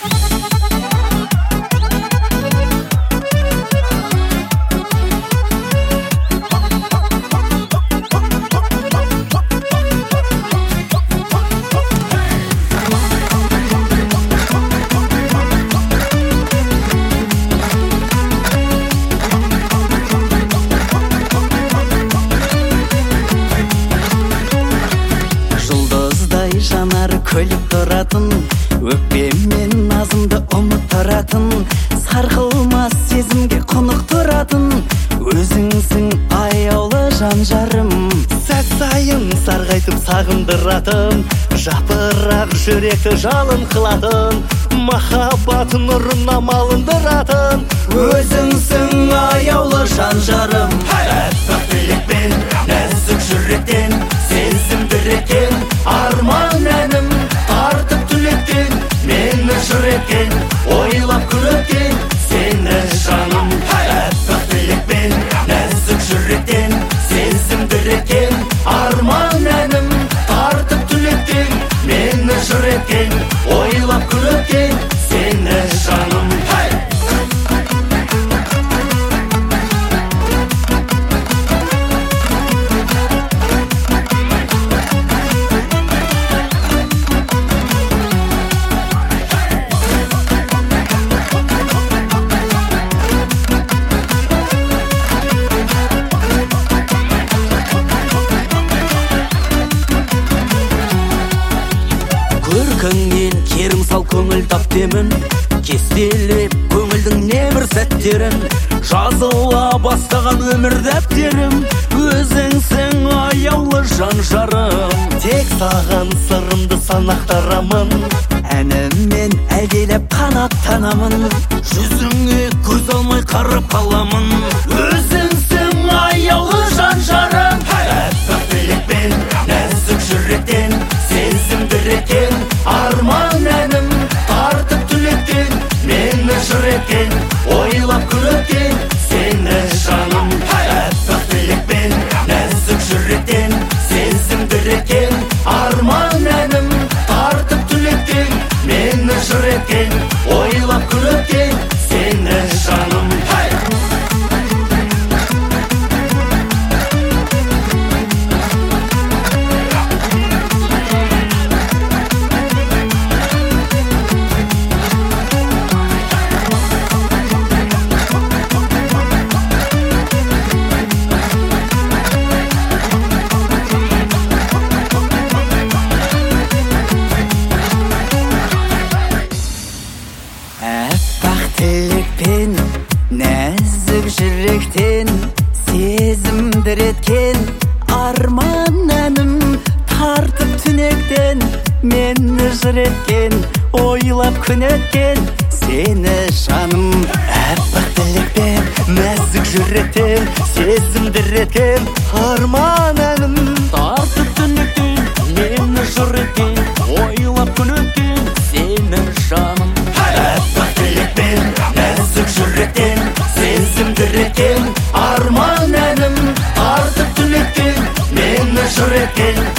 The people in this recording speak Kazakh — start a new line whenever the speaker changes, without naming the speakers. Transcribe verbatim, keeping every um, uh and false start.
Көліп тұратын, өкпеммен назымды ұмыттыратын, сарқылмас сезімге құнық тұратын, өзіңсің аяулы жан жарым. Сәт сайын сарғайтып сағындыратын, жапырақ жүректі жалын қылатын, махаббат нұрына малындыратын, өзіңсің аяулы жан жарым. Әппақ тілекпен, нәзік жүректен, сезімді екен арман әнім, тартып түлеткен, мені жыр еткен, ойлап күлеткен сені жаным. Әппақ тілекпен, нәзік жүректен, сезімді екен арман әнім, тартып түлеткен, мені жыр еткен, ойлап күлеткен сені жаным. Көркіңнен керім сал көңіл тап демін, кестелеп көңілдің небір сәттерін, жазыла бастаған өмір дәптерім, өзіңсің аяулы жан жарым. Тек саған сырымды санақтарамын, әніммен әделеп қанаттанамын, жүзіңе көз алмай қарап қаламын, өзіңсің аяулы жан жарым. Әппақ тілекпен, нәзік жүректен, сезімді екен арман әнім, тартып түлеткен, мені жыр еткен, ойлап күлеткен сені жаным. Әппақ тілекпен, нәзік жүректен, сезімді екен арман әнім, тартып түлеткен, мені жыр еткен, ойлап күлеткен сені жаным. Тілекпен, нәзік жүректен, сезімді еткен арман әнім, тартып түнектен, мені жыр еткен, ойлап күн еткен сені жаным. Әппақ тілекпен, нәзік жүректен, сезімді еткен арман әнім, тартып түнектен, мені жыр еткен, ойлап күн еткен сені жаным. Әппақ тілекпен, нәзік жүректен, сезімді екен арман әнім, тартып түлеткен, мені жыр еткен,